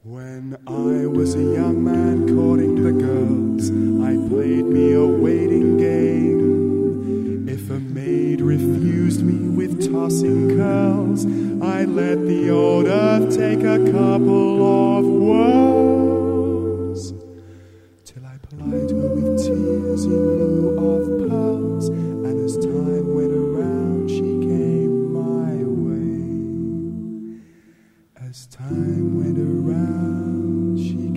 When I was a young man courting the girls, I played me a waiting game. If a maid refused me with tossing curls, I let the old earth take a couple of whirls, till I plied her with tears in lieu of pearls, and as time went around she came my way. As time went around she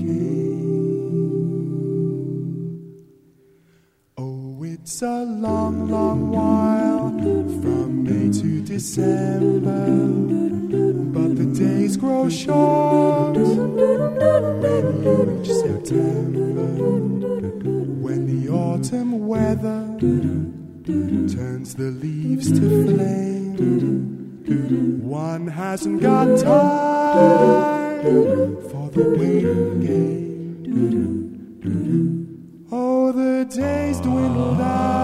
came. Oh, it's a long, long while from May to December, but the days grow short when you reach September, when the autumn weather turns the leaves to flame. One hasn't got time for the waiting game. Oh, the days dwindle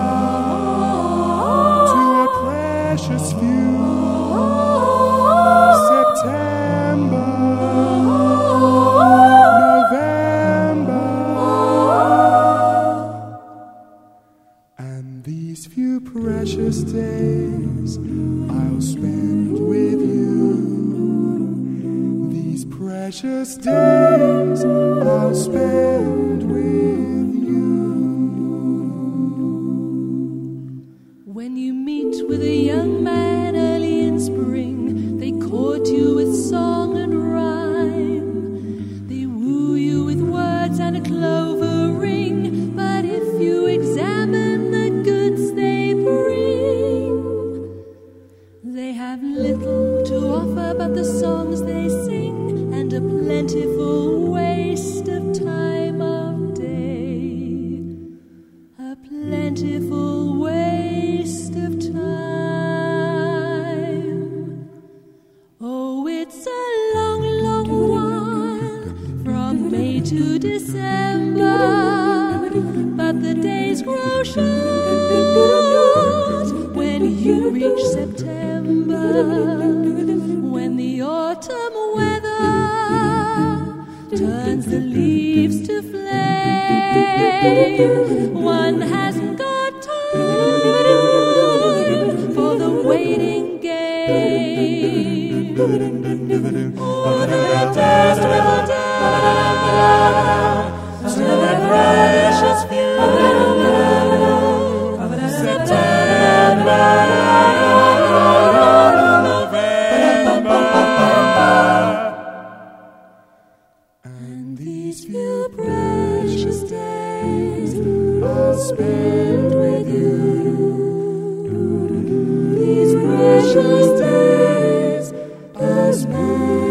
down to a precious few. September, November, and these few precious days I'll spend with you. These precious days I'll spend with you. When you meet with a young man early in spring, they court you with song and rhyme. They woo you with words and a clover ring, but if you examine the goods they bring, they have little to offer but the songs they sing, and a plentiful waste of time of day. A plentiful waste of time. Oh, it's a long, long while from May to December, but the days grow short when you reach September, when the autumn weather turns the leaves to flame. One hasn't got time for the waiting game. Oh, the days dwindle down to the precious few. September, November, and these few precious days I'll spend with you. These precious days I'll spend